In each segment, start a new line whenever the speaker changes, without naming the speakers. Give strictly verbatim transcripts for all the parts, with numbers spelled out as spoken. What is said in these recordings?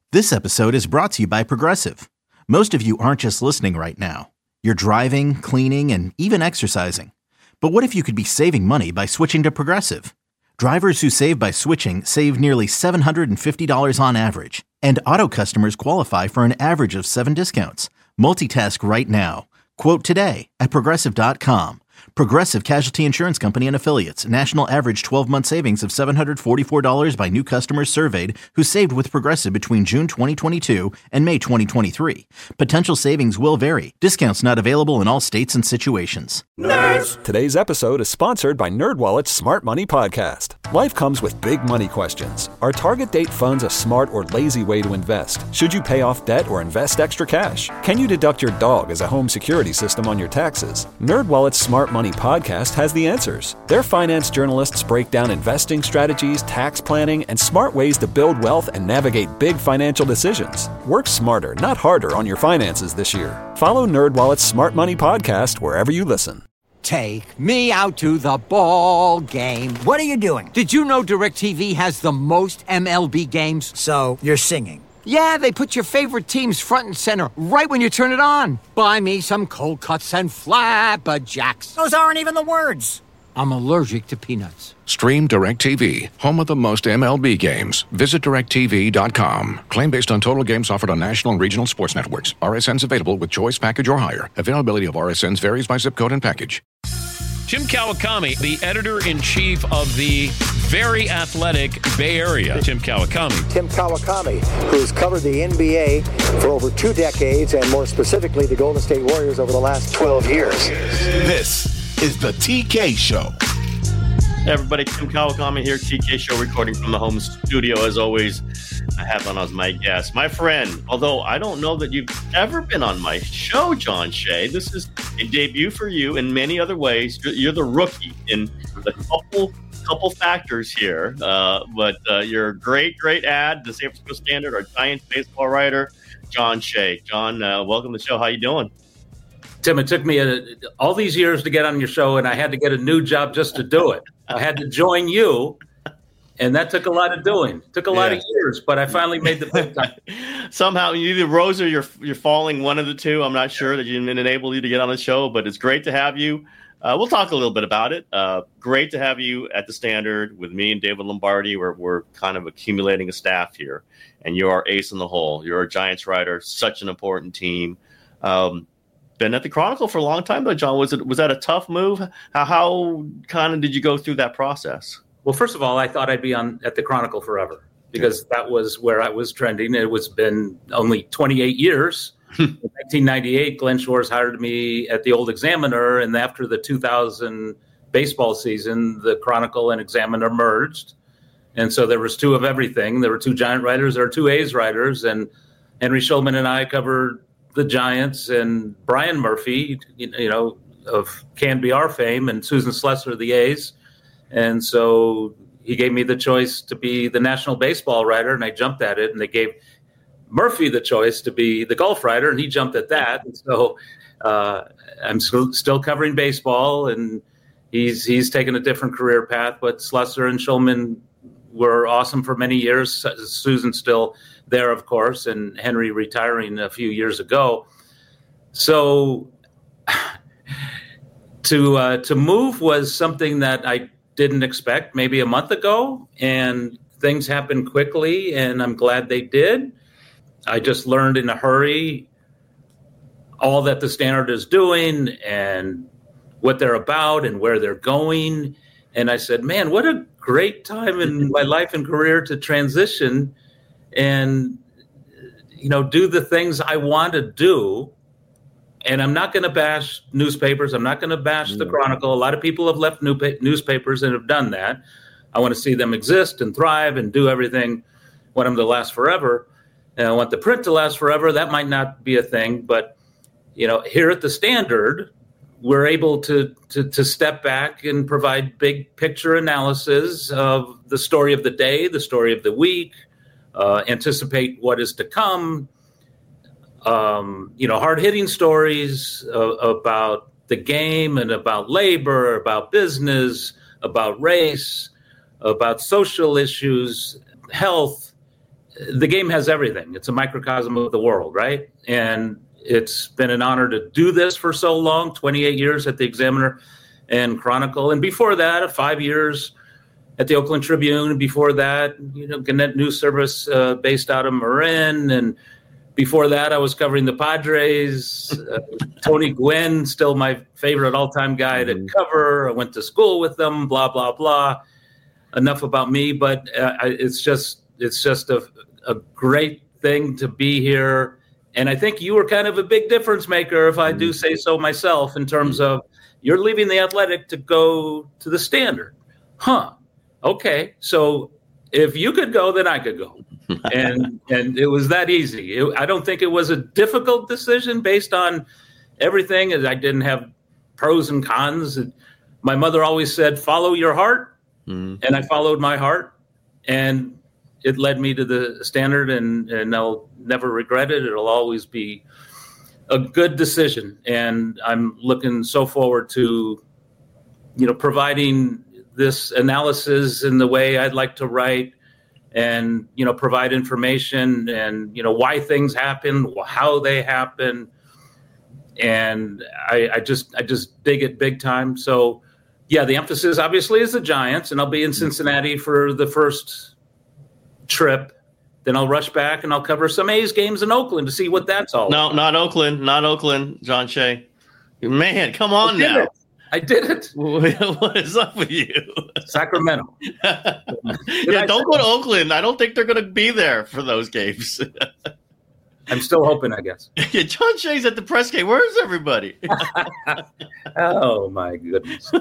This episode is brought to you by Progressive. Most of you aren't just listening right now. You're driving, cleaning, and even exercising. But what if you could be saving money by switching to Progressive? Drivers who save by switching save nearly seven hundred fifty dollars on average. And auto customers qualify for an average of seven discounts. Multitask right now. Quote today at Progressive dot com. Progressive Casualty Insurance Company and Affiliates. National average twelve-month savings of seven hundred forty-four dollars by new customers surveyed who saved with Progressive between June twenty twenty-two and May twenty twenty-three. Potential savings will vary. Discounts not available in all states and situations.
Nerds! Today's episode is sponsored by NerdWallet's Smart Money Podcast. Life comes with big money questions. Are target date funds a smart or lazy way to invest? Should you pay off debt or invest extra cash? Can you deduct your dog as a home security system on your taxes? NerdWallet's Smart Money Podcast has the answers. Their finance journalists break down investing strategies, tax planning, and smart ways to build wealth and navigate big financial decisions. Work smarter, not harder on your finances this year. Follow NerdWallet's Smart Money Podcast wherever you listen.
Take me out to the ball game.
What are you doing?
Did you know DirecTV has the most M L B games?
So, you're singing.
Yeah, they put your favorite teams front and center right when you turn it on. Buy me some cold cuts and flapjacks.
Those aren't even the words.
I'm allergic to peanuts.
Stream DirecTV, home of the most M L B games. Visit direct T V dot com. Claim based on total games offered on national and regional sports networks. R S Ns available with choice package or higher. Availability of R S Ns varies by zip code and package.
Jim Kawakami, the editor-in-chief of the very athletic Bay Area. Tim Kawakami.
Tim Kawakami, who's covered the N B A for over two decades, and more specifically the Golden State Warriors over the last twelve years.
This is the T K Show.
Hey everybody, Tim Kawakami here, T K Show, recording from the home studio. As always, I have on as my guest, my friend, although I don't know that you've ever been on my show, John Shea. This is a debut for you in many other ways. You're the rookie in a couple couple factors here, uh, but uh, you're a great, great ad, the San Francisco Standard, our Giants baseball writer, John Shea. John, uh, welcome to the show. How you doing?
Tim, it took me a, all these years to get on your show, and I had to get a new job just to do it. I had to join you, and that took a lot of doing. It took a lot yeah. of years, but I finally made the big time.
Somehow, you either rose or you're you're falling, one of the two. I'm not sure that you didn't enable you to get on the show, but it's great to have you. Uh, we'll talk a little bit about it. Uh, great to have you at the Standard with me and David Lombardi. We're we're kind of accumulating a staff here, and you're our ace in the hole. You're a Giants writer, such an important team. Um, been at the Chronicle for a long time, though, John. Was it was that a tough move? How, how kind of did you go through that process?
Well, first of all, I thought I'd be on at the Chronicle forever because yeah. that was where I was trending. It was been only twenty-eight years. In nineteen ninety-eight, Glenn Shores hired me at the Old Examiner, and after the two thousand baseball season, the Chronicle and Examiner merged. And so there was two of everything. There were two Giant writers, there were two A's writers, and Henry Schulman and I covered the Giants, and Brian Murphy, you know, of Can B R fame, and Susan Slessor of the A's. And so he gave me the choice to be the national baseball writer, and I jumped at it, and they gave Murphy the choice to be the golf writer, and he jumped at that. And so uh, I'm still, still covering baseball, and he's he's taken a different career path. But Slessor and Schulman were awesome for many years. Susan's still there, of course, and Henry retiring a few years ago. So to uh, to move was something that I didn't expect maybe a month ago, and things happened quickly, and I'm glad they did. I just learned in a hurry all that the Standard is doing and what they're about and where they're going. And I said, man, what a great time in my life and career to transition and, you know, do the things I want to do. And I'm not going to bash newspapers. I'm not going to bash the Chronicle. A lot of people have left new pa- newspapers and have done that. I want to see them exist and thrive and do everything. I want them to last forever. And I want the print to last forever. That might not be a thing. But, you know, here at the Standard, we're able to, to, to step back and provide big picture analysis of the story of the day, the story of the week, uh, anticipate what is to come. Um, you know, hard-hitting stories uh, about the game and about labor, about business, about race, about social issues, health, the game has everything. It's a microcosm of the world, right? And it's been an honor to do this for so long, twenty-eight years at the Examiner and Chronicle. And before that, five years at the Oakland Tribune. And before that, you know, Gannett News Service uh, based out of Marin. And before that, I was covering the Padres. Uh, Tony Gwynn, still my favorite all-time guy to cover. I went to school with them, blah, blah, blah. Enough about me, but uh, it's just it's just a, a great thing to be here. And I think you were kind of a big difference maker, if I do say so myself, in terms of you're leaving the Athletic to go to the Standard. Huh. Okay. So if you could go, then I could go. and and it was that easy. It, I don't think it was a difficult decision based on everything. I didn't have pros and cons. My mother always said, follow your heart. Mm-hmm. And I followed my heart. And it led me to the Standard, and, and I'll never regret it. It'll always be a good decision. And I'm looking so forward to, you know, providing this analysis in the way I'd like to write, and, you know, provide information and, you know, why things happen, how they happen. And I, I just, I just dig it big time. So yeah, the emphasis obviously is the Giants, and I'll be in Cincinnati for the first trip. Then I'll rush back and I'll cover some A's games in Oakland to see what that's all
no,
about.
not Oakland, not Oakland, John Shea. Man, come on
I did
now.
It. I did it.
What is up with you?
Sacramento.
yeah, don't go to Oakland. I don't think they're going to be there for those games.
I'm still hoping, I guess.
Yeah, John Shea's at the press game. Where's everybody?
Oh, my goodness.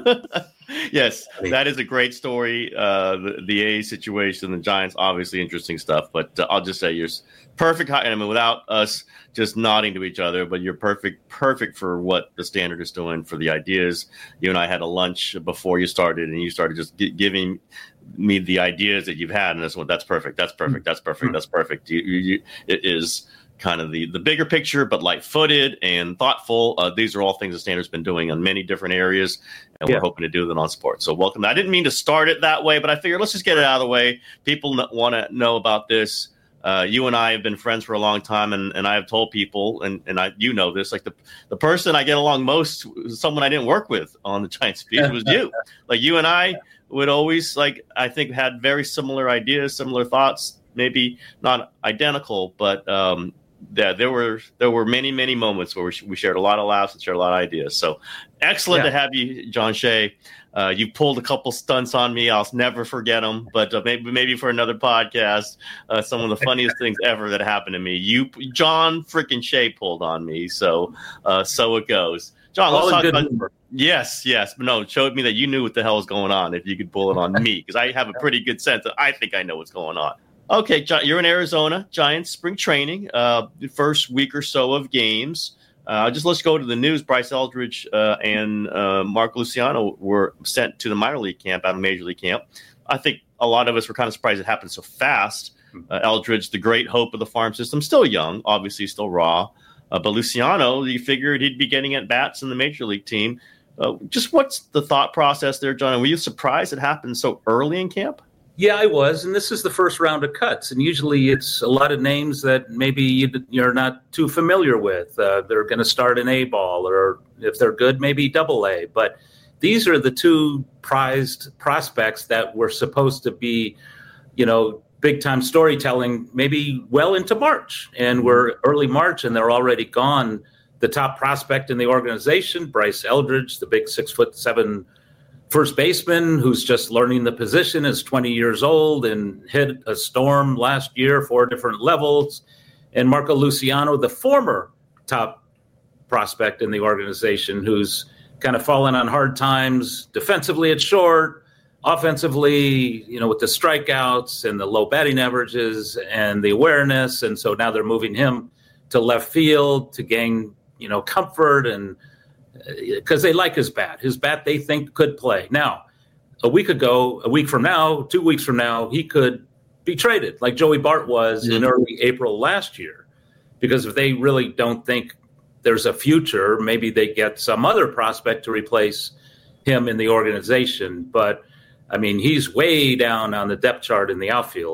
Yes, that is a great story. Uh, the, the A situation, the Giants, obviously interesting stuff. But uh, I'll just say you're perfect. I mean, without us just nodding to each other, but you're perfect, perfect for what the Standard is doing, for the ideas. You and I had a lunch before you started, and you started just g- giving me the ideas that you've had in this one. That's perfect. That's perfect. That's perfect. That's perfect. You, you, it is kind of the, the bigger picture, but light-footed and thoughtful. Uh, these are all things the Standard's been doing on many different areas, and yeah. we're hoping to do them on sports. So welcome. I didn't mean to start it that way, but I figured let's just get it out of the way. People n- want to know about this. Uh, you and I have been friends for a long time, and, and I have told people, and, and I you know this, like the the person I get along most is someone I didn't work with on the Giants beat was you. Like you and I would always, like, I think had very similar ideas, similar thoughts, maybe not identical, but um, yeah, there were there were many, many moments where we, we shared a lot of laughs and shared a lot of ideas. So excellent yeah. to have you, John Shea. Uh, you pulled a couple stunts on me. I'll never forget them, but uh, maybe maybe for another podcast, uh, some of the funniest things ever that happened to me. You, John freaking Shea pulled on me. So uh, so it goes. John, let's talk about – yes, yes. But no, it showed me that you knew what the hell was going on if you could pull it on me, because I have a pretty good sense that I think I know what's going on. Okay, you're in Arizona, Giants spring training, uh, the first week or so of games. Uh, just let's go to the news. Bryce Eldridge uh, and uh, Mark Luciano were sent to the minor league camp out of Major League camp. I think a lot of us were kind of surprised it happened so fast. Uh, Eldridge, the great hope of the farm system, still young, obviously still raw. Uh, but Luciano, you figured he'd be getting at bats in the Major League team. Uh, just what's the thought process there, John? Were you surprised it happened so early in camp?
Yeah, I was, and this is the first round of cuts, and usually it's a lot of names that maybe you, you're not too familiar with. Uh, they're going to start an A ball, or if they're good, maybe double A. But these are the two prized prospects that were supposed to be, you know, big-time storytelling maybe well into March, and we're early March, and they're already gone. The top prospect in the organization, Bryce Eldridge, the big six-foot-seven first baseman who's just learning the position, is twenty years old and hit a storm last year, four different levels. And Marco Luciano, the former top prospect in the organization, who's kind of fallen on hard times defensively at short, offensively, you know, with the strikeouts and the low batting averages and the awareness. And so now they're moving him to left field to gain, you know, comfort, and because they like his bat. His bat, they think, could play. Now, a week ago, a week from now, two weeks from now, he could be traded like Joey Bart was mm-hmm. in early April last year. Because if they really don't think there's a future, maybe they get some other prospect to replace him in the organization. But, I mean, he's way down on the depth chart in the outfield.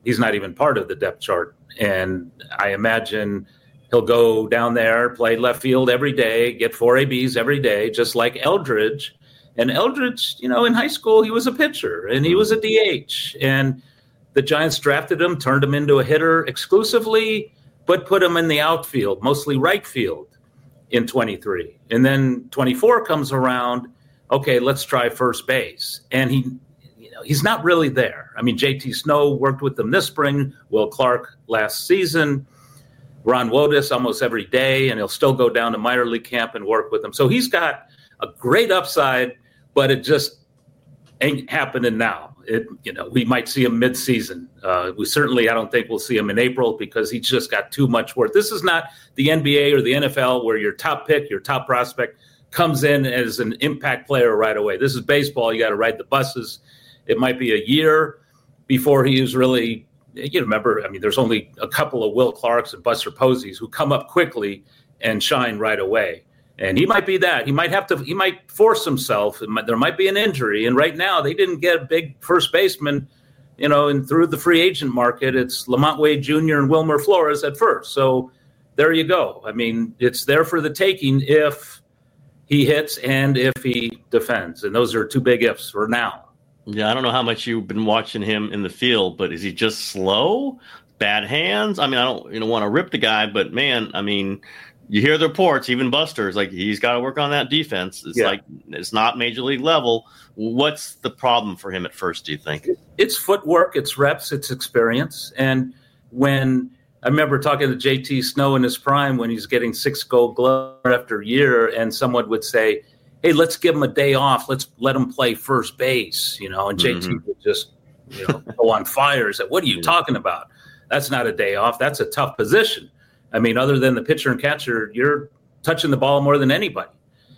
he's not even part of the depth chart. And I imagine he'll go down there, play left field every day, get four A Bs every day, just like Eldridge. And Eldridge, you know, in high school, he was a pitcher and he was a D H. And the Giants drafted him, turned him into a hitter exclusively, but put him in the outfield, mostly right field in twenty-three. And then twenty-four comes around, okay, let's try first base. And he, you know, he's not really there. I mean, J T Snow worked with them this spring, Will Clark last season, Ron Wotus almost every day, and he'll still go down to minor league camp and work with them. So he's got a great upside, but it just ain't happening now. It, you know, we might see him mid-season. Uh, we certainly, I don't think we'll see him in April because he's just got too much work. This is not the N B A or the N F L where your top pick, your top prospect comes in as an impact player right away. This is baseball. You got to ride the buses. It might be a year before he is really, you remember, I mean, there's only a couple of Will Clarks and Buster Posies who come up quickly and shine right away. And he might be that. He might have to, he might force himself. Might, there might be an injury. And right now, they didn't get a big first baseman, you know, and through the free agent market, it's Lamont Wade Junior and Wilmer Flores at first. So there you go. I mean, it's there for the taking if he hits and if he defends. And those are two big ifs for now.
Yeah, I don't know how much you've been watching him in the field, but is he just slow? Bad hands? I mean, I don't you know want to rip the guy, but man, I mean, you hear the reports, even Buster's like he's got to work on that defense. It's yeah. like it's not major league level. What's the problem for him at first, do you think?
It's footwork, it's reps, it's experience. And when I remember talking to J T Snow in his prime when he's getting six gold gloves after year, and someone would say, hey, let's give him a day off. Let's let him play first base, you know, and mm-hmm. J T would just you know, go on fire and say, what are you yeah. talking about? That's not a day off. That's a tough position. I mean, other than the pitcher and catcher, you're touching the ball more than anybody.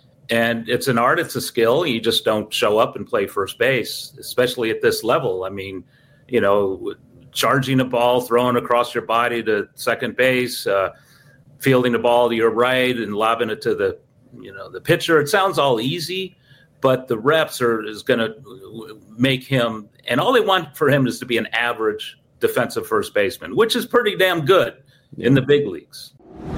And it's an art, it's a skill. You just don't show up and play first base, especially at this level. I mean, you know, charging a ball, throwing across your body to second base, uh, fielding the ball to your right and lobbing it to the, you know, the pitcher. It sounds all easy, but the reps are is going to make him, and all they want for him is to be an average defensive first baseman, which is pretty damn good in the big leagues.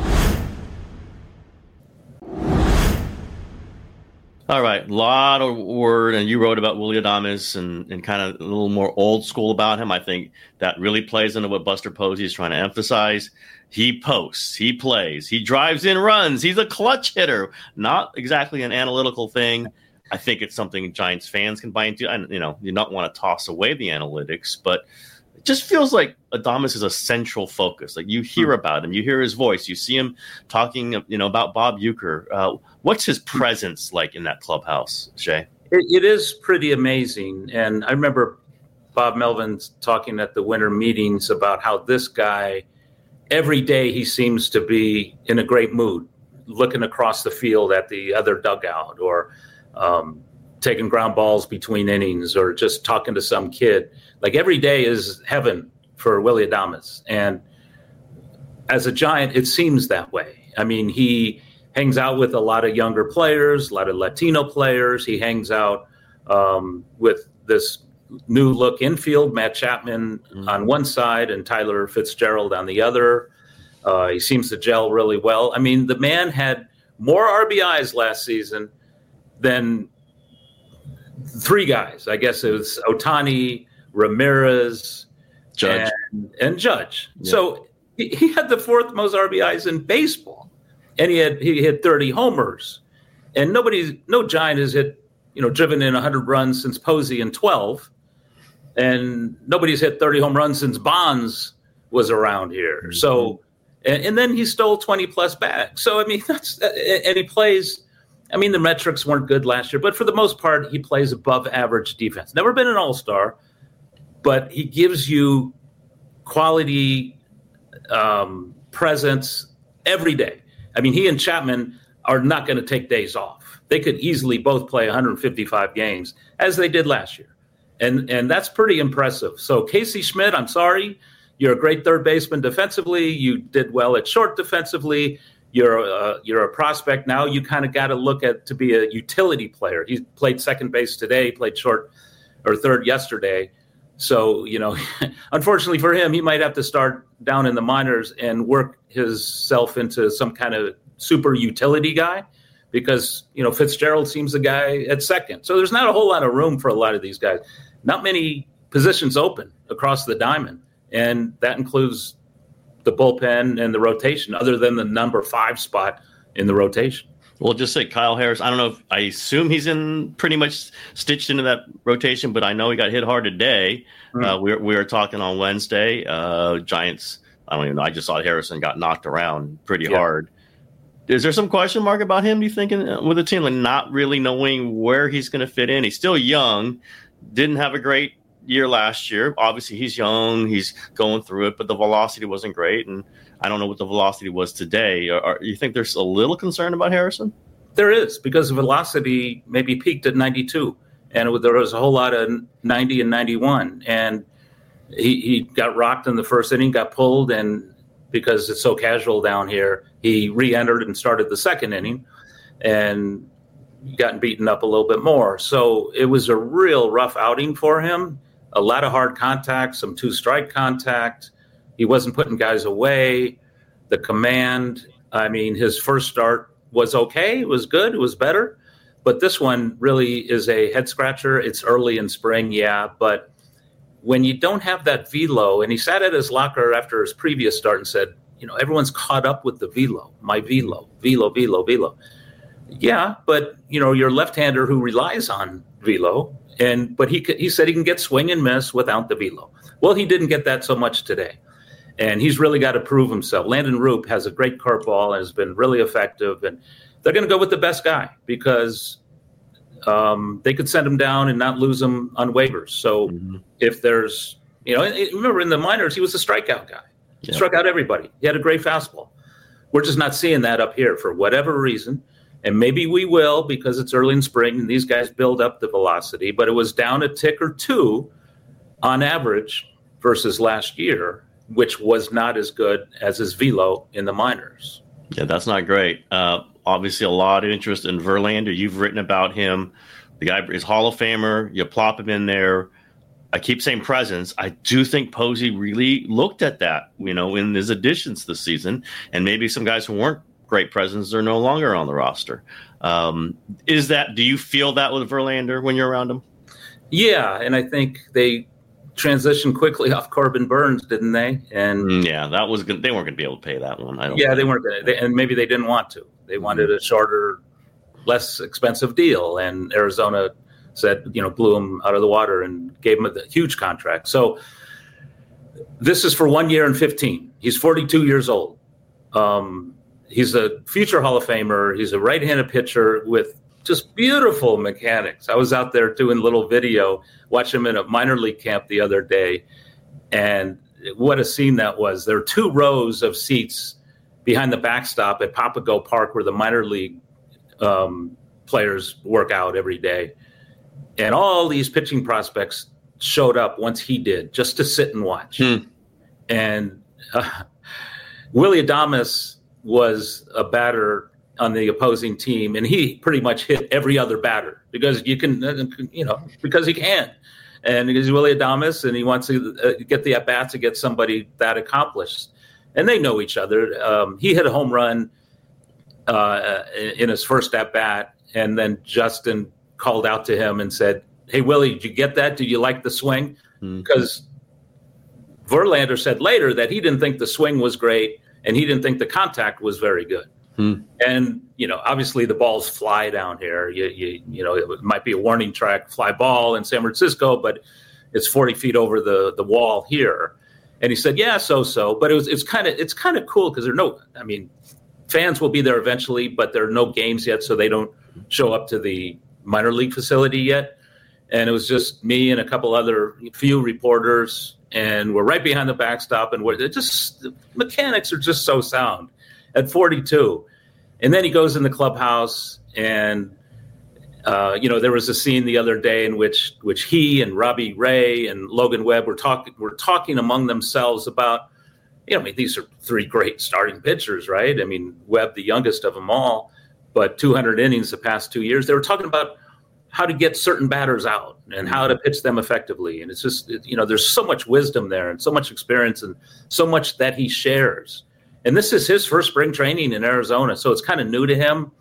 All right, a lot of word, and you wrote about Willy Adames and, and kind of a little more old school about him. I think that really plays into what Buster Posey is trying to emphasize. He posts, he plays, he drives in runs. He's a clutch hitter, not exactly an analytical thing. I think it's something Giants fans can buy into. And, you know, you don't want to toss away the analytics, but it just feels like Adames is a central focus. Like you hear about him, you hear his voice, you see him talking, you know, about Bob Uecker. Uh, what's his presence like in that clubhouse, Shay?
It, it is pretty amazing. And I remember Bob Melvin talking at the winter meetings about how this guy, every day he seems to be in a great mood, looking across the field at the other dugout or um, taking ground balls between innings or just talking to some kid. Like every day is heaven for Willy Adames. And as a Giant, it seems that way. I mean, he hangs out with a lot of younger players, a lot of Latino players. He hangs out um, with this new look infield, Matt Chapman mm-hmm. on one side and Tyler Fitzgerald on the other. Uh, he seems to gel really well. I mean, the man had more R B Is last season than three guys. I guess it was Ohtani, Ramirez,
Judge,
and, and Judge. Yeah. So he, he had the fourth most R B Is in baseball, and he had he hit thirty homers. And nobody, no Giant has hit, you know, driven in one hundred runs since Posey in twelve, and nobody's hit thirty home runs since Bonds was around here. Mm-hmm. So, and, and then he stole twenty plus bags. So I mean, that's and he plays. I mean, the metrics weren't good last year, but for the most part, he plays above average defense. Never been an all-star, but he gives you quality um, presence every day. I mean, he and Chapman are not going to take days off. They could easily both play one hundred fifty-five games, as they did last year. And and that's pretty impressive. So Casey Schmidt, I'm sorry, you're a great third baseman defensively. You did well at short defensively. You're a, you're a prospect now. You kind of got to look at to be a utility player. He played second base today, played short or third yesterday. So, you know, unfortunately for him, he might have to start down in the minors and work himself into some kind of super utility guy because, you know, Fitzgerald seems the guy at second. So there's not a whole lot of room for a lot of these guys. Not many positions open across the diamond, and that includes the bullpen and the rotation, other than the number five spot in the rotation.
Well, just say Kyle Harris. I don't know if I assume he's in pretty much stitched into that rotation, but I know he got hit hard today. Mm-hmm. Uh, we, were, we were talking on Wednesday. Uh, Giants, I don't even know. I just saw Harrison got knocked around pretty yeah. hard. Is there some question mark about him, do you think, in, with the team, like not really knowing where he's going to fit in? He's still young, didn't have a great year last year. Obviously, he's young. He's going through it, but the velocity wasn't great, and I don't know what the velocity was today. Are, are, you think there's a little concern about Harrison?
There is, because the velocity maybe peaked at ninety-two, and it, there was a whole lot of ninety and ninety-one, and he, he got rocked in the first inning, got pulled, and because it's so casual down here, he re-entered and started the second inning, and gotten beaten up a little bit more. So it was a real rough outing for him. A lot of hard contact, some two-strike contact. He wasn't putting guys away. The command, I mean, his first start was okay. It was good. It was better. But this one really is a head-scratcher. It's early in spring, yeah. But when you don't have that velo, and he sat at his locker after his previous start and said, you know, everyone's caught up with the velo, my velo, velo, velo, velo. Yeah, but, you know, your left-hander who relies on velo, and but he he said he can get swing and miss without the velo. Well, he didn't get that so much today. And he's really got to prove himself. Landon Roop has a great curveball and has been really effective. And they're going to go with the best guy because um, they could send him down and not lose him on waivers. So mm-hmm. if there's, you know, remember in the minors, he was a strikeout guy. He yeah. struck out everybody. He had a great fastball. We're just not seeing that up here for whatever reason. And maybe we will because it's early in spring and these guys build up the velocity. But it was down a tick or two on average versus last year, which was not as good as his velo in the minors.
Yeah, that's not great. Uh, obviously, a lot of interest in Verlander. You've written about him. The guy is Hall of Famer. You plop him in there. I keep saying presence. I do think Posey really looked at that, you know, in his additions this season. And maybe some guys who weren't great presence are no longer on the roster. Um, is that, do you feel that with Verlander when you're around him?
Yeah, and I think they transitioned quickly off Corbin Burns, didn't they? And
yeah, that was good. They weren't going to be able to pay that one. I don't.
Yeah, think. they weren't going to, and maybe they didn't want to. They wanted a shorter, less expensive deal, and Arizona said, you know, blew him out of the water and gave him a huge contract. So this is for one year and fifteen. He's forty-two years old. Um, he's a future Hall of Famer. He's a right-handed pitcher with just beautiful mechanics. I was out there doing a little video, watching him in a minor league camp the other day, and what a scene that was. There are two rows of seats behind the backstop at Papago Park where the minor league um, players work out every day. And all these pitching prospects showed up once he did, just to sit and watch. Hmm. And uh, Willy Adames was a batter on the opposing team, and he pretty much hit every other batter because you can, you know, because he can. And he's Willy Adames, and he wants to get the at-bats to get somebody that accomplished. And they know each other. Um, he hit a home run uh, in his first at-bat, and then Justin called out to him and said, "Hey, Willie, did you get that? Do you like the swing?" Mm-hmm. Because Verlander said later that he didn't think the swing was great, and he didn't think the contact was very good. Hmm. And, you know, obviously the balls fly down here. You, you, you know, it might be a warning track fly ball in San Francisco, but it's forty feet over the, the wall here. And he said, yeah, so-so. But it was, it's kind of, it's kind of cool because there are no, I mean, fans will be there eventually, but there are no games yet. So they don't show up to the minor league facility yet. And it was just me and a couple other few reporters, and we're right behind the backstop, and we're just, the mechanics are just so sound at forty-two. And then he goes in the clubhouse, and uh, you know, there was a scene the other day in which which he and Robbie Ray and Logan Webb were talking were talking among themselves about, you know, I mean, these are three great starting pitchers, right? I mean, Webb, the youngest of them all, but two hundred innings the past two years. They were talking about how to get certain batters out and how to pitch them effectively. And it's just, you know, there's so much wisdom there and so much experience and so much that he shares. And this is his first spring training in Arizona, so it's kind of new to him.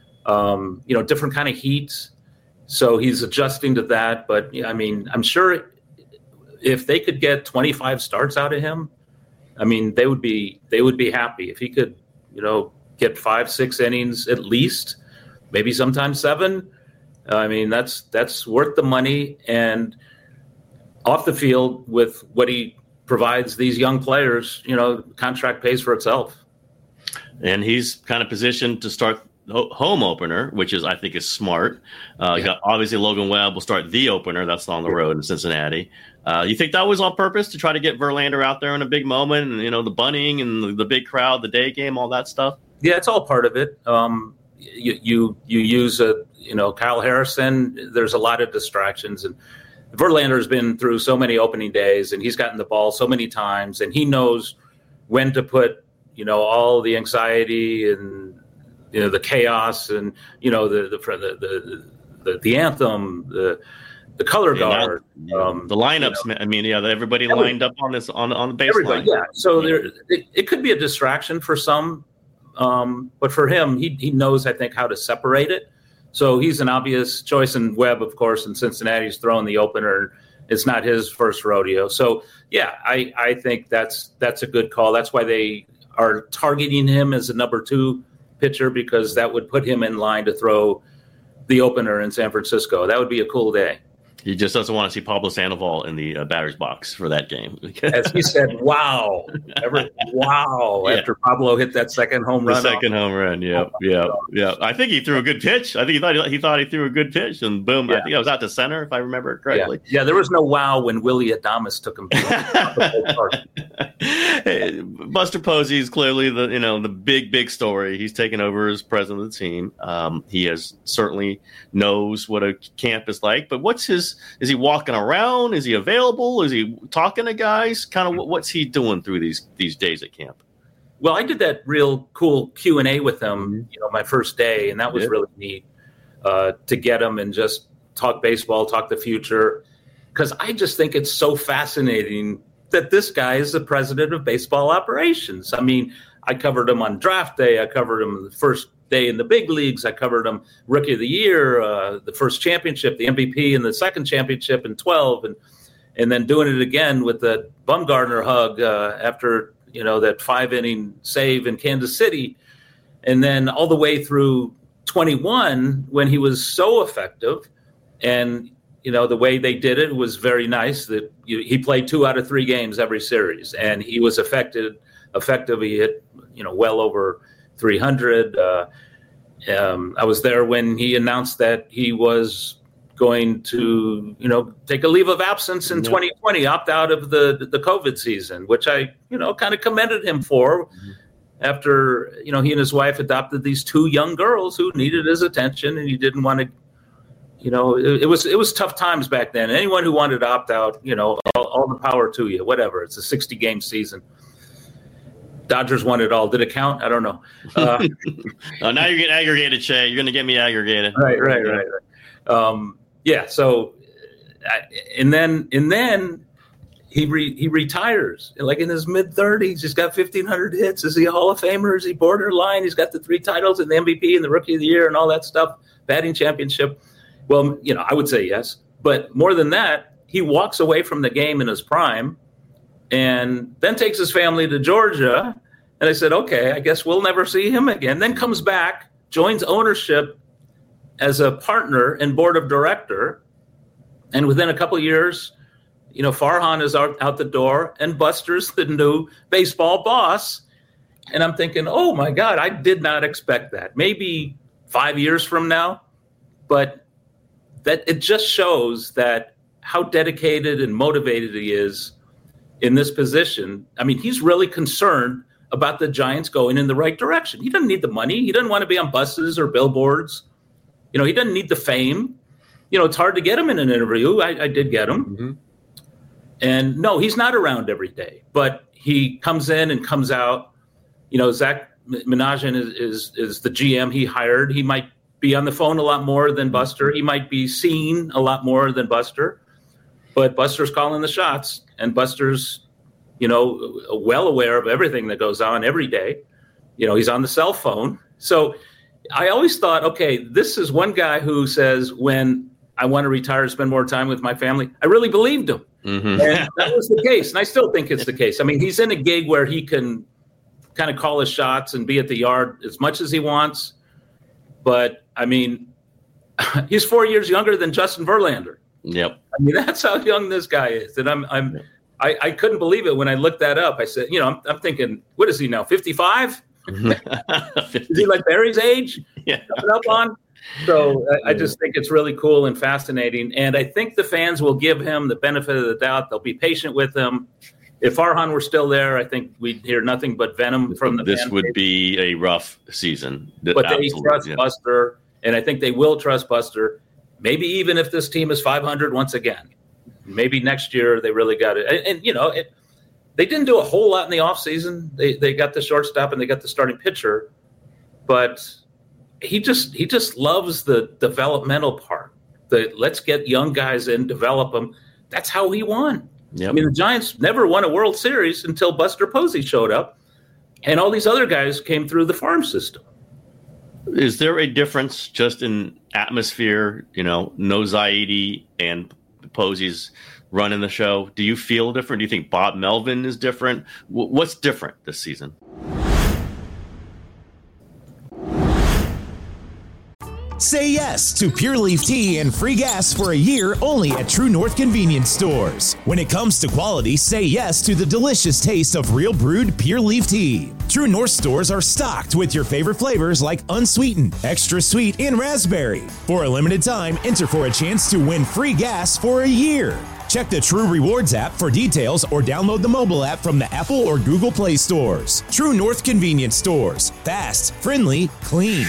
Um, you know, different kind of heat. So he's adjusting to that. But, yeah, I mean, I'm sure if they could get twenty-five starts out of him, I mean, they would be they would be happy. If he could, you know, get five, six innings at least, maybe sometimes seven, I mean, that's that's worth the money. And off the field with what he provides these young players, you know, contract pays for itself.
And he's kind of positioned to start home opener, which is, I think, is smart. Uh, yeah. got, obviously, Logan Webb will start the opener. That's on the road in Cincinnati. Uh, you think that was on purpose to try to get Verlander out there in a big moment, and you know, the bunting and the, the big crowd, the day game, all that stuff?
Yeah, it's all part of it. Um, you you you use a you know Kyle Harrison. There's a lot of distractions, and Verlander has been through so many opening days, and he's gotten the ball so many times, and he knows when to put you know all the anxiety and you know the chaos and you know the the the the, the anthem, the the color guard,
yeah, that, um, the lineups. You know, I mean, yeah, everybody
every,
lined up on this on on the baseline.
Yeah, so yeah. there it, it could be a distraction for some, um, but for him, he he knows I think how to separate it. So he's an obvious choice. And Webb, of course, in Cincinnati's throwing the opener. It's not his first rodeo. So yeah, I I think that's that's a good call. That's why they are targeting him as a number two pitcher, because that would put him in line to throw the opener in San Francisco. That would be a cool day.
He just doesn't want to see Pablo Sandoval in the uh, batter's box for that game.
As he said, wow. Ever, wow. Yeah. After Pablo hit that second home
the
run.
The second home run, yeah, oh yeah, God. yeah. I think he threw a good pitch. I think he thought he, he thought he threw a good pitch, and boom, yeah. I think I was out to center, if I remember it correctly.
Yeah, yeah there was no wow when Willie Adames took him.
Hey, Buster Posey is clearly the you know the big, big story. He's taken over as president of the team. Um, he has certainly knows what a camp is like, but what's his Is he walking around? Is he available? Is he talking to guys? Kind of what's he doing through these these days at camp?
Well, I did that real cool Q and A with him, you know, my first day, and that was really neat uh, to get him and just talk baseball, talk the future, because I just think it's so fascinating that this guy is the president of baseball operations. I mean, I covered him on draft day. I covered him the first day in the big leagues. I covered him rookie of the year, uh, the first championship, the M V P, and the second championship in twelve, and and then doing it again with the Bumgarner hug uh, after you know that five inning save in Kansas City, and then all the way through twenty-one when he was so effective, and you know the way they did it was very nice. That you, he played two out of three games every series, and he was effective. Effective, he hit you know well over three hundred. Uh, um, I was there when he announced that he was going to, you know, take a leave of absence in yeah. twenty twenty, opt out of the the COVID season, which I, you know, kind of commended him for. Mm-hmm. After, you know, he and his wife adopted these two young girls who needed his attention, and he didn't want to, you know, it, it was it was tough times back then. Anyone who wanted to opt out, you know, all, all the power to you. Whatever, it's a sixty game season. Dodgers won it all. Did it count? I don't know. Uh,
oh, now you're getting aggregated, Shay. You're going to get me aggregated.
Right, right, right. right. Um, yeah. So, and then and then he re, he retires, like in his mid thirties. He's got fifteen hundred hits. Is he a Hall of Famer? Is he borderline? He's got the three titles and the M V P and the Rookie of the Year and all that stuff. Batting championship. Well, you know, I would say yes, but more than that, he walks away from the game in his prime. And then takes his family to Georgia. And I said, okay, I guess we'll never see him again. Then comes back, joins ownership as a partner and board of director. And within a couple of years, you know, Farhan is out, out the door and Buster's the new baseball boss. And I'm thinking, oh, my God, I did not expect that. Maybe five years from now. But that it just shows that how dedicated and motivated he is in this position. I mean, he's really concerned about the Giants going in the right direction. He doesn't need the money. He doesn't want to be on buses or billboards. You know, he doesn't need the fame. You know, it's hard to get him in an interview. I, I did get him. Mm-hmm. And no, he's not around every day, but he comes in and comes out. You know, Zach Menajan is, is, is the G M he hired. He might be on the phone a lot more than Buster. He might be seen a lot more than Buster, but Buster's calling the shots, and Buster's, you know, well aware of everything that goes on every day. You know, he's on the cell phone. So I always thought, okay, this is one guy who says, when I want to retire and spend more time with my family, I really believed him. Mm-hmm. And that was the case. And I still think it's the case. I mean, he's in a gig where he can kind of call his shots and be at the yard as much as he wants. But I mean, he's four years younger than Justin Verlander.
Yep.
I mean, that's how young this guy is. And I'm, I'm, yep. I, I couldn't believe it when I looked that up. I said, you know, I'm, I'm thinking, what is he now? fifty-five? Is he like Barry's age?
Yeah.
Coming up on? So I, I just think it's really cool and fascinating. And I think the fans will give him the benefit of the doubt. They'll be patient with him. If Farhan were still there, I think we'd hear nothing but venom from the
This
fan
would
base.
be a rough season.
But they
Absolutely,
trust
yeah.
Buster, and I think they will trust Buster. Maybe even if this team is five hundred once again. Maybe next year they really got it. And, and you know, it, they didn't do a whole lot in the offseason. They they got the shortstop and they got the starting pitcher. But he just he just loves the developmental part. The let's get young guys in, develop them. That's how he won. Yep. I mean, the Giants never won a World Series until Buster Posey showed up, and all these other guys came through the farm system.
Is there a difference just in atmosphere, you know, no Zaidi and Posey's running the show? Do you feel different? Do you think Bob Melvin is different? W- what's different this season?
Say yes to Pure Leaf Tea and free gas for a year only at True North Convenience Stores. When it comes to quality, say yes to the delicious taste of real brewed Pure Leaf Tea. True North stores are stocked with your favorite flavors like unsweetened, extra sweet, and raspberry. For a limited time, enter for a chance to win free gas for a year. Check the True Rewards app for details or download the mobile app from the Apple or Google Play stores. True North Convenience Stores. Fast, friendly, clean.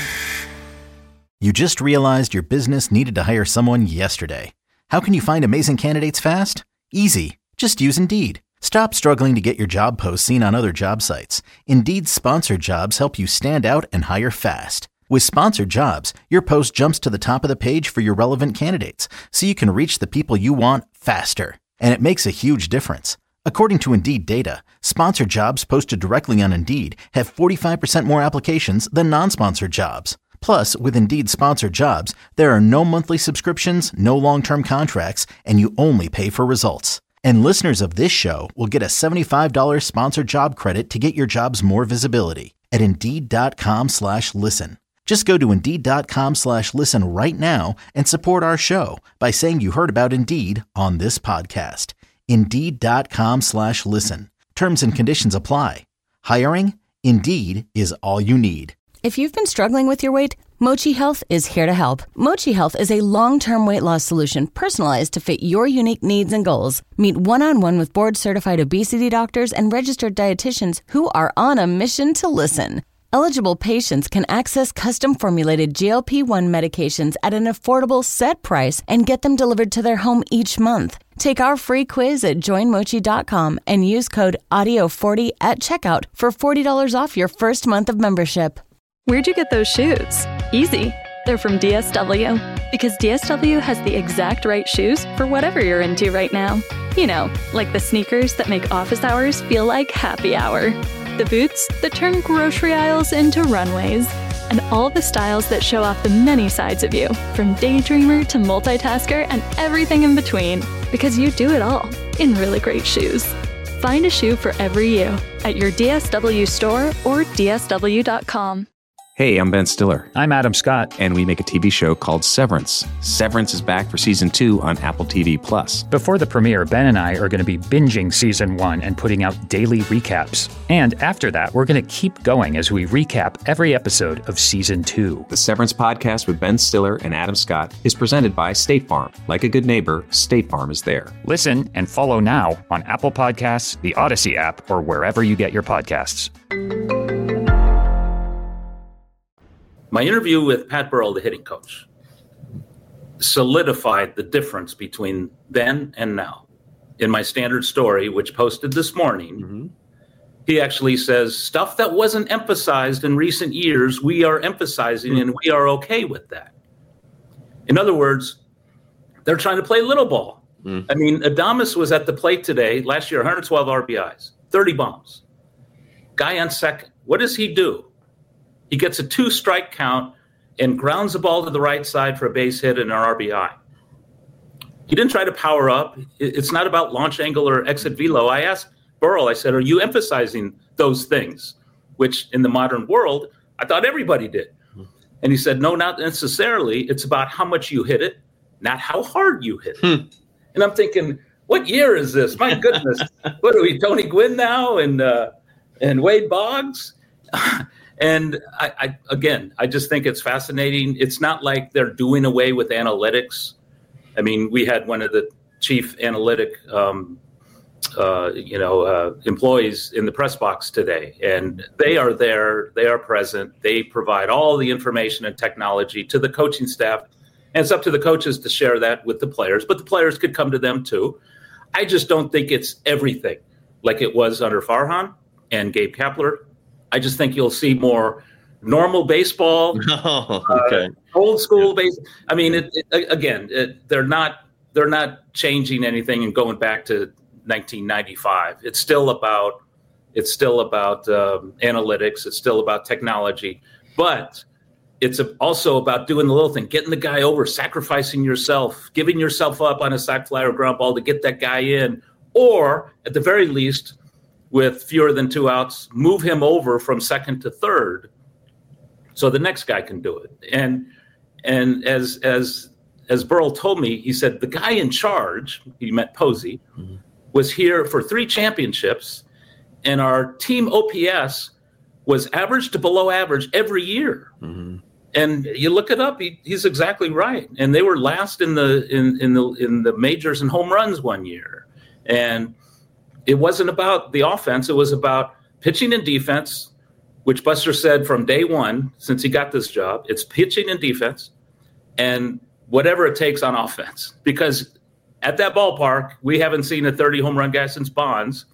You just realized your business needed to hire someone yesterday. How can you find amazing candidates fast? Easy. Just use Indeed. Stop struggling to get your job posts seen on other job sites. Indeed's sponsored jobs help you stand out and hire fast. With sponsored jobs, your post jumps to the top of the page for your relevant candidates, so you can reach the people you want faster. And it makes a huge difference. According to Indeed data, sponsored jobs posted directly on Indeed have forty-five percent more applications than non-sponsored jobs. Plus, with Indeed sponsored jobs, there are no monthly subscriptions, no long-term contracts, and you only pay for results. And listeners of this show will get a seventy-five dollars sponsored job credit to get your jobs more visibility at Indeed.com slash listen. Just go to Indeed.com slash listen right now and support our show by saying you heard about Indeed on this podcast. Indeed.com slash listen. Terms and conditions apply. Hiring? Indeed is all you need.
If you've been struggling with your weight, Mochi Health is here to help. Mochi Health is a long-term weight loss solution personalized to fit your unique needs and goals. Meet one-on-one with board-certified obesity doctors and registered dietitians who are on a mission to listen. Eligible patients can access custom-formulated G L P one medications at an affordable set price and get them delivered to their home each month. Take our free quiz at join mochi dot com and use code audio forty at checkout for forty dollars off your first month of membership.
Where'd you get those shoes? Easy. They're from D S W. Because D S W has the exact right shoes for whatever you're into right now. You know, like the sneakers that make office hours feel like happy hour. The boots that turn grocery aisles into runways. And all the styles that show off the many sides of you, from daydreamer to multitasker and everything in between. Because you do it all in really great shoes. Find a shoe for every you at your D S W store or D S W dot com.
Hey, I'm Ben Stiller.
I'm Adam Scott.
And we make a T V show called Severance. Severance is back for season two on Apple T V Plus.
Before the premiere, Ben and I are going to be binging season one and putting out daily recaps. And after that, we're going to keep going as we recap every episode of season two.
The Severance podcast with Ben Stiller and Adam Scott is presented by State Farm. Like a good neighbor, State Farm is there.
Listen and follow now on Apple Podcasts, the Odyssey app, or wherever you get your podcasts.
My interview with Pat Burrell, the hitting coach, solidified the difference between then and now. In my standard story, which posted this morning, mm-hmm. he actually says stuff that wasn't emphasized in recent years, we are emphasizing, and we are okay with that. In other words, they're trying to play little ball. Mm. I mean, Adames was at the plate today, last year, one hundred twelve R B Is, thirty bombs. Guy on second, what does he do? He gets a two-strike count and grounds the ball to the right side for a base hit and an R B I. He didn't try to power up. It's not about launch angle or exit velo. I asked Burrell, I said, are you emphasizing those things? Which in the modern world, I thought everybody did. And he said, no, not necessarily. It's about how much you hit it, not how hard you hit it. Hmm. And I'm thinking, what year is this? My goodness. What are we, Tony Gwynn now and uh, and Wade Boggs? And I, I again, I just think it's fascinating. It's not like they're doing away with analytics. I mean, we had one of the chief analytic um, uh, you know, uh, employees in the press box today, and they are there, they are present, they provide all the information and technology to the coaching staff, and it's up to the coaches to share that with the players, but the players could come to them too. I just don't think it's everything like it was under Farhan and Gabe Kapler. I just think you'll see more normal baseball,
oh, okay.
uh, old school base. I mean, it, it, again, it, they're not they're not changing anything and going back to nineteen ninety-five. It's still about it's still about um, analytics. It's still about technology, but it's also about doing the little thing, getting the guy over, sacrificing yourself, giving yourself up on a sac fly or ground ball to get that guy in, or at the very least, with fewer than two outs, move him over from second to third, so the next guy can do it. And and as as as Burrell told me, he said the guy in charge, he meant Posey, mm-hmm. was here for three championships, and our team O P S was average to below average every year. Mm-hmm. And you look it up, he, he's exactly right. And they were last in the in, in the in the majors in home runs one year. And it wasn't about the offense, it was about pitching and defense, which Buster said from day one since he got this job, it's pitching and defense and whatever it takes on offense. Because at that ballpark, we haven't seen a thirty home run guy since Bonds.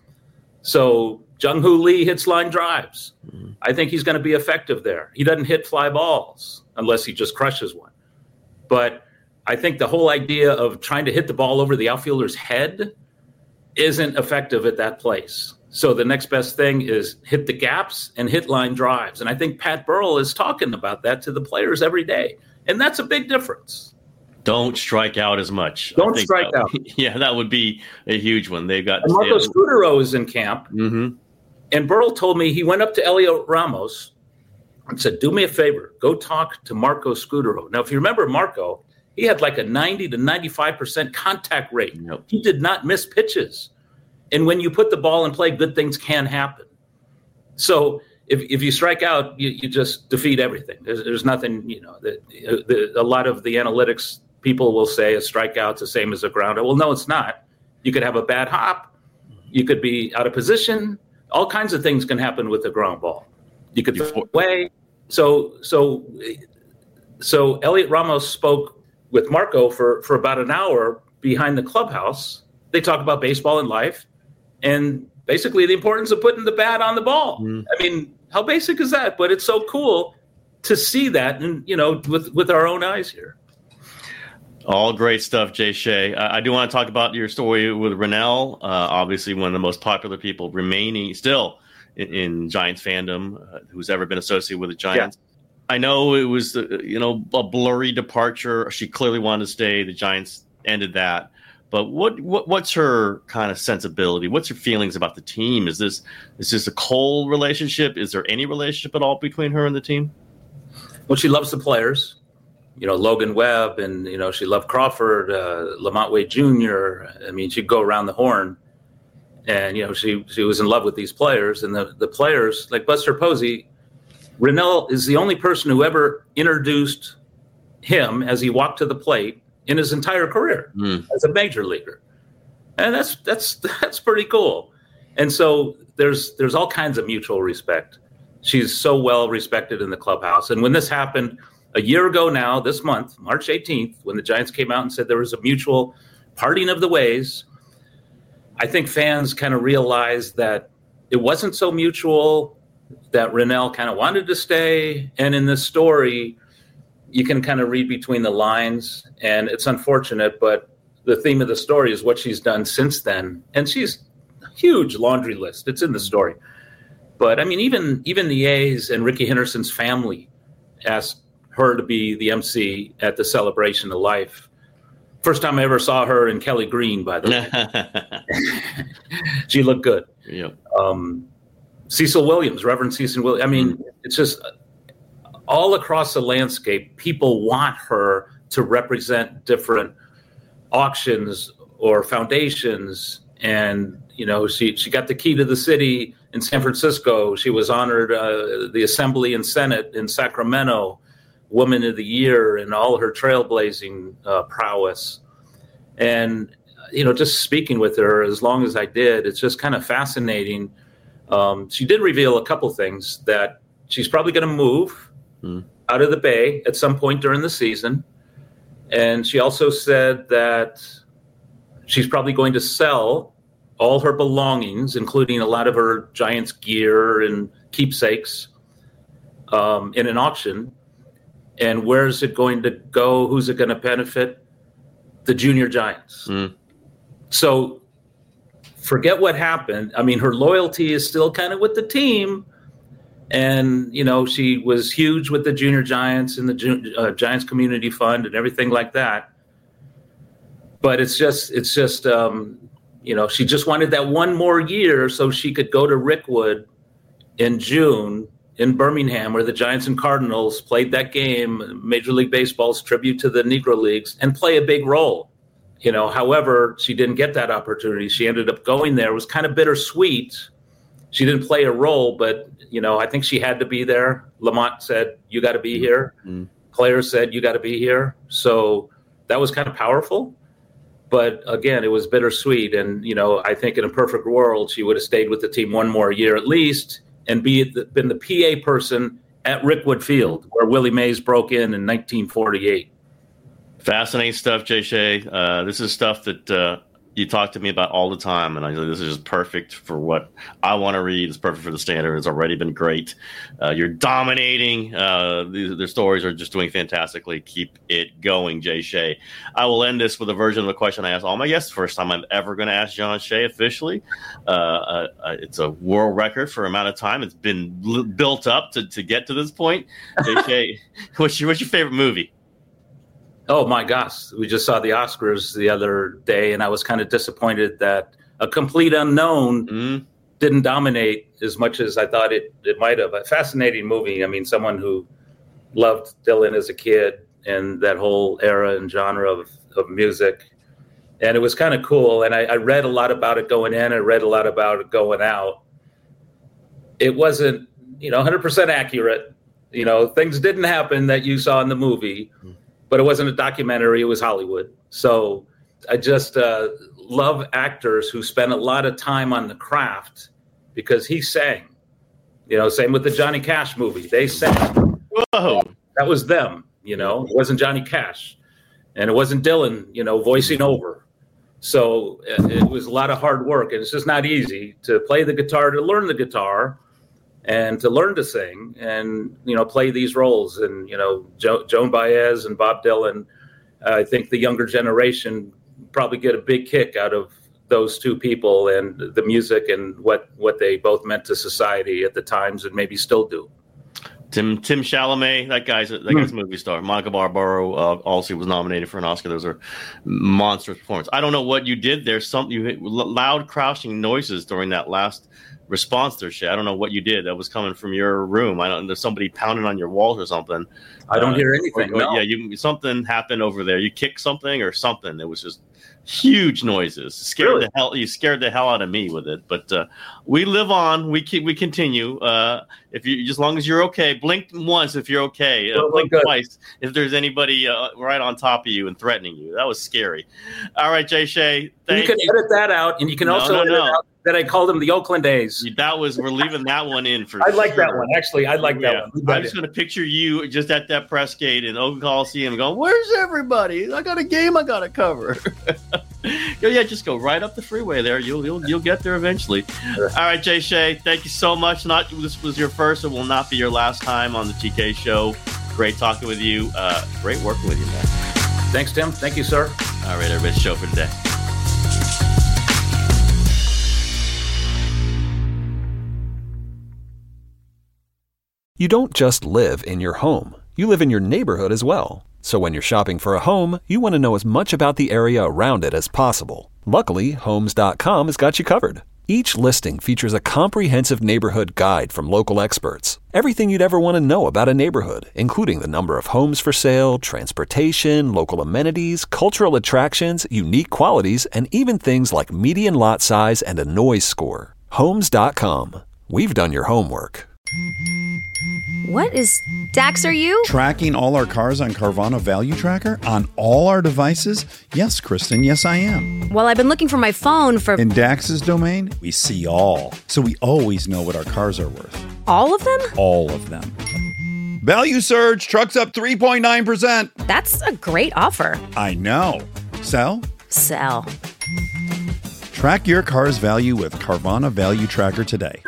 So Jung-Hoo Lee hits line drives. Mm-hmm. I think he's going to be effective there. He doesn't hit fly balls unless he just crushes one. But I think the whole idea of trying to hit the ball over the outfielder's head isn't effective at that place. So the next best thing is hit the gaps and hit line drives. And I think Pat Burrell is talking about that to the players every day. And that's a big difference.
Don't strike out as much.
Don't strike
that,
out.
Yeah, that would be a huge one. They've got
and Marco Scutaro is in camp.
Mm-hmm.
And Burrell told me he went up to Elio Ramos and said, do me a favor, go talk to Marco Scutaro. Now, if you remember Marco, he had like a ninety to ninety-five percent contact rate. Nope. He did not miss pitches. And when you put the ball in play, good things can happen. So if if you strike out, you, you just defeat everything. There's, there's nothing, you know, the, the, a lot of the analytics people will say a strikeout's the same as a grounder. Well, no, it's not. You could have a bad hop. You could be out of position. All kinds of things can happen with a ground ball. You could be away. So, so, so Elliot Ramos spoke with Marco for, for about an hour behind the clubhouse. They talk about baseball and life and basically the importance of putting the bat on the ball. Mm. I mean, how basic is that? But it's so cool to see that, and you know, with, with our own eyes here.
All great stuff, Jay Shea. Uh, I do want to talk about your story with Rennell, uh, obviously one of the most popular people remaining still in, in Giants fandom uh, who's ever been associated with the Giants. Yeah. I know it was, uh, you know, a blurry departure. She clearly wanted to stay. The Giants ended that. But what, what what's her kind of sensibility? What's her feelings about the team? Is this is this a cold relationship? Is there any relationship at all between her and the team?
Well, she loves the players. You know, Logan Webb, and, you know, she loved Crawford, uh, Lamont Wade Junior I mean, she'd go around the horn, and, you know, she, she was in love with these players. And the, the players, like Buster Posey, Rennell is the only person who ever introduced him as he walked to the plate in his entire career mm. as a major leaguer. And that's that's that's pretty cool. And so there's there's all kinds of mutual respect. She's so well respected in the clubhouse. And when this happened a year ago now, this month, March eighteenth, when the Giants came out and said there was a mutual parting of the ways, I think fans kind of realized that it wasn't so mutual, that Ronell kind of wanted to stay. And in this story, you can kind of read between the lines, and it's unfortunate, but the theme of the story is what she's done since then. And she's a huge laundry list. It's in the story. But I mean, even even the A's and Ricky Henderson's family asked her to be the M C at the Celebration of Life. First time I ever saw her in Kelly Green, by the way. She looked good.
Yeah.
Um, Cecil Williams, Reverend Cecil Williams. I mean, it's just all across the landscape, people want her to represent different auctions or foundations. And, you know, she, she got the key to the city in San Francisco. She was honored uh, the Assembly and Senate in Sacramento, Woman of the Year, and all her trailblazing uh, prowess. And, you know, just speaking with her as long as I did, it's just kind of fascinating. Um, she did reveal a couple things, that she's probably going to move mm. out of the Bay at some point during the season. And she also said that she's probably going to sell all her belongings, including a lot of her Giants gear and keepsakes, um, in an auction. And where is it going to go? Who's it going to benefit? The junior Giants. Mm. So forget what happened. I mean, her loyalty is still kind of with the team. And, you know, she was huge with the junior Giants and the Ju- uh, Giants Community Fund and everything like that. But it's just, it's just, um, you know, she just wanted that one more year so she could go to Rickwood in June in Birmingham, where the Giants and Cardinals played that game, Major League Baseball's tribute to the Negro Leagues, and play a big role. You know, however, she didn't get that opportunity. She ended up going there. It was kind of bittersweet. She didn't play a role, but, you know, I think she had to be there. Lamont said, you got to be here. Mm-hmm. Claire said, you got to be here. So that was kind of powerful. But again, it was bittersweet. And, you know, I think in a perfect world, she would have stayed with the team one more year at least and be the, been the P A person at Rickwood Field, where Willie Mays broke in in nineteen forty-eight.
Fascinating stuff, Jay Shea. Uh, this is stuff that uh, you talk to me about all the time, and I this is just perfect for what I want to read. It's perfect for the Standard. It's already been great. Uh, you're dominating. Uh, the, the stories are just doing fantastically. Keep it going, Jay Shea. I will end this with a version of the question I asked all my guests. First time I'm ever going to ask John Shea officially. Uh, uh, it's a world record for amount of time. It's been l- built up to, to get to this point. Jay Shea, what's your what's your favorite movie?
Oh, my gosh. We just saw the Oscars the other day, and I was kind of disappointed that A Complete Unknown mm. didn't dominate as much as I thought it, it might have. A fascinating movie. I mean, someone who loved Dylan as a kid and that whole era and genre of, of music. And it was kind of cool. And I, I read a lot about it going in. I read a lot about it going out. It wasn't, you know, one hundred percent accurate. You know, things didn't happen that you saw in the movie. Mm. But it wasn't a documentary. It was Hollywood. So I just uh, love actors who spend a lot of time on the craft, because he sang. You know, same with the Johnny Cash movie. They sang.
Whoa.
That was them, you know. It wasn't Johnny Cash. And it wasn't Dylan, you know, voicing over. So it, it was a lot of hard work. And it's just not easy to play the guitar, to learn the guitar, and to learn to sing and, you know, play these roles. And, you know, jo- Joan Baez and Bob Dylan, uh, I think the younger generation probably get a big kick out of those two people and the music and what, what they both meant to society at the times and maybe still do.
Tim Tim Chalamet, that guy's that guy's a movie star. Monica Barbaro uh, also was nominated for an Oscar. Those are monstrous performances. I don't know what you did there. Some you hit loud crouching noises during that last response there, Shea. I don't know what you did. That was coming from your room. I don't. There's somebody pounding on your walls or something.
I don't uh, hear anything.
Or, or,
no.
Yeah, you something happened over there. You kicked something or something. It was just huge noises. Scared really? the hell. You scared the hell out of me with it. But uh, we live on. We keep. We continue. Uh, if you, as long as you're okay. Blink once if you're okay. Uh, blink good. twice if there's anybody uh, right on top of you and threatening you. That was scary. All right, Jay Shea.
You can you. edit that out, and you can no, also no, edit no. out that I called them the Oakland A's.
That was, we're leaving that one in for
I like
sure.
that one. Actually, I like that
yeah.
one.
I'm just going to picture you just at that press gate in Oakland Coliseum going, where's everybody? I got a game I got to cover. Yeah, just go right up the freeway there. You'll you'll you'll get there eventually. All right, Jay Shea, thank you so much. Not this was your first, it will not be your last time on the T K Show. Great talking with you. Uh, great working with you, man.
Thanks, Tim. Thank you, sir.
All right, everybody's show for today.
You don't just live in your home. You live in your neighborhood as well. So when you're shopping for a home, you want to know as much about the area around it as possible. Luckily, Homes dot com has got you covered. Each listing features a comprehensive neighborhood guide from local experts. Everything you'd ever want to know about a neighborhood, including the number of homes for sale, transportation, local amenities, cultural attractions, unique qualities, and even things like median lot size and a noise score. Homes dot com. We've done your homework.
What is... Dax, are you?
Tracking all our cars on Carvana Value Tracker on all our devices? Yes, Kristen, yes I am.
Well, I've been looking for my phone for...
In Dax's domain, we see all. So we always know what our cars are worth.
All of them?
All of them. Value surge, trucks up three point nine percent.
That's a great offer.
I know. Sell?
Sell.
Track your car's value with Carvana Value Tracker today.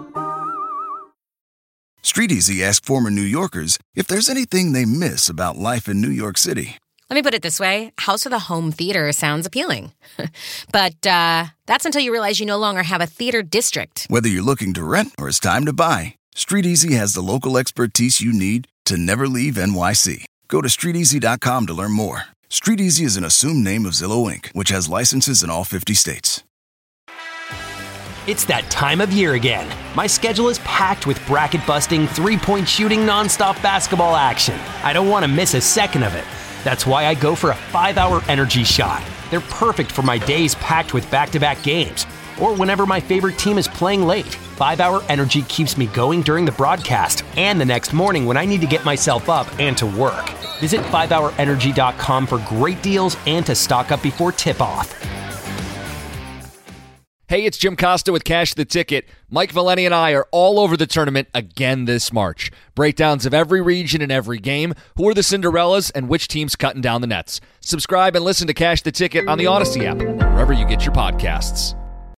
StreetEasy asked former New Yorkers if there's anything they miss about life in New York City.
Let me put it this way. House with a home theater sounds appealing. But uh, that's until you realize you no longer have a theater district.
Whether you're looking to rent or it's time to buy, StreetEasy has the local expertise you need to never leave N Y C. Go to street easy dot com to learn more. StreetEasy is an assumed name of Zillow Incorporated, which has licenses in all fifty states.
It's that time of year again. My schedule is packed with bracket-busting, three-point shooting, nonstop basketball action. I don't want to miss a second of it. That's why I go for a five-hour energy shot. They're perfect for my days packed with back-to-back games, or whenever my favorite team is playing late. five-hour energy keeps me going during the broadcast and the next morning when I need to get myself up and to work. Visit five hour energy dot com for great deals and to stock up before tip-off.
Hey, it's Jim Costa with Cash the Ticket. Mike Valeni and I are all over the tournament again this March. Breakdowns of every region and every game, who are the Cinderellas, and which team's cutting down the nets. Subscribe and listen to Cash the Ticket on the Odyssey app, wherever you get your podcasts.